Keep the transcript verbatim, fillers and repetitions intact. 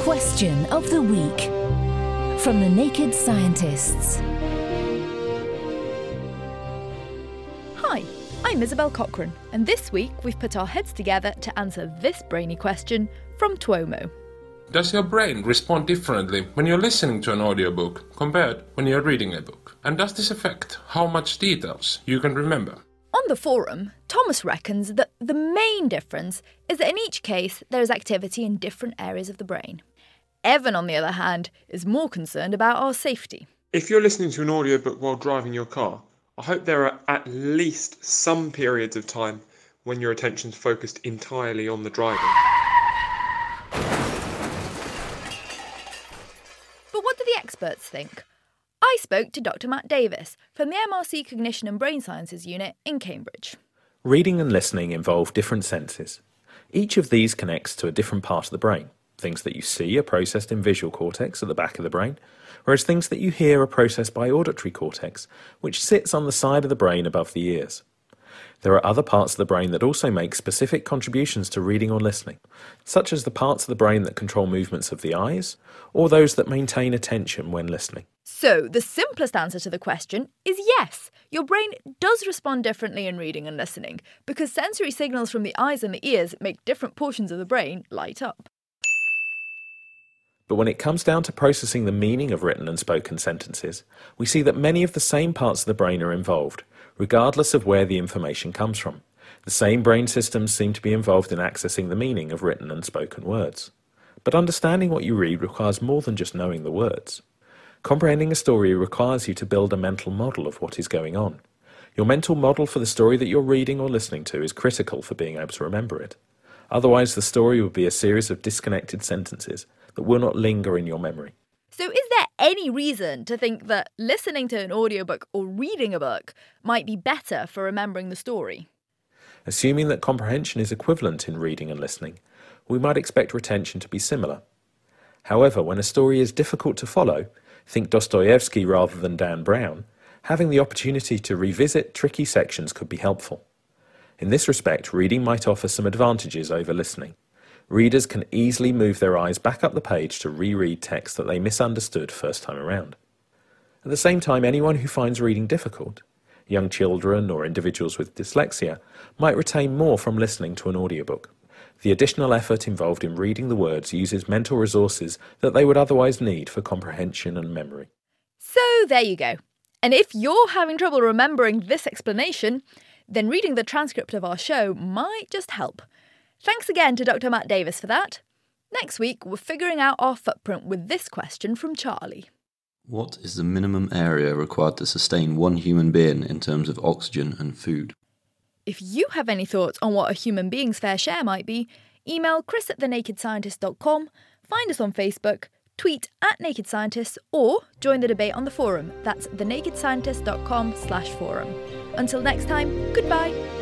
Question of the Week from the Naked Scientists. Hi, I'm Isabel Cochrane, and this week we've put our heads together to answer this brainy question from Tuomo. Does your brain respond differently when you're listening to an audiobook compared when you're reading a book? And does this affect how much details you can remember? On the forum, Thomas reckons that the main difference is that in each case there is activity in different areas of the brain. Evan, on the other hand, is more concerned about our safety. If you're listening to an audiobook while driving your car, I hope there are at least some periods of time when your attention's focused entirely on the driving. But what do the experts think? I spoke to Doctor Matt Davis from the M R C Cognition and Brain Sciences Unit in Cambridge. Reading and listening involve different senses. Each of these connects to a different part of the brain. Things that you see are processed in visual cortex at the back of the brain, whereas things that you hear are processed by auditory cortex, which sits on the side of the brain above the ears. There are other parts of the brain that also make specific contributions to reading or listening, such as the parts of the brain that control movements of the eyes, or those that maintain attention when listening. So, the simplest answer to the question is yes, your brain does respond differently in reading and listening, because sensory signals from the eyes and the ears make different portions of the brain light up. But when it comes down to processing the meaning of written and spoken sentences, we see that many of the same parts of the brain are involved, regardless of where the information comes from. The same brain systems seem to be involved in accessing the meaning of written and spoken words. But understanding what you read requires more than just knowing the words. Comprehending a story requires you to build a mental model of what is going on. Your mental model for the story that you're reading or listening to is critical for being able to remember it. Otherwise, the story would be a series of disconnected sentences that will not linger in your memory. So is there any reason to think that listening to an audiobook or reading a book might be better for remembering the story? Assuming that comprehension is equivalent in reading and listening, we might expect retention to be similar. However, when a story is difficult to follow, think Dostoevsky rather than Dan Brown, having the opportunity to revisit tricky sections could be helpful. In this respect, reading might offer some advantages over listening. Readers can easily move their eyes back up the page to reread text that they misunderstood first time around. At the same time, anyone who finds reading difficult, young children or individuals with dyslexia, might retain more from listening to an audiobook. The additional effort involved in reading the words uses mental resources that they would otherwise need for comprehension and memory. So there you go. And if you're having trouble remembering this explanation, then reading the transcript of our show might just help. Thanks again to Doctor Matt Davis for that. Next week, we're figuring out our footprint with this question from Charlie. What is the minimum area required to sustain one human being in terms of oxygen and food? If you have any thoughts on what a human being's fair share might be, email chris at the naked scientist dot com, find us on Facebook, tweet at Naked Scientists, or join the debate on the forum. That's the naked scientist dot com slash forum. Until next time, goodbye.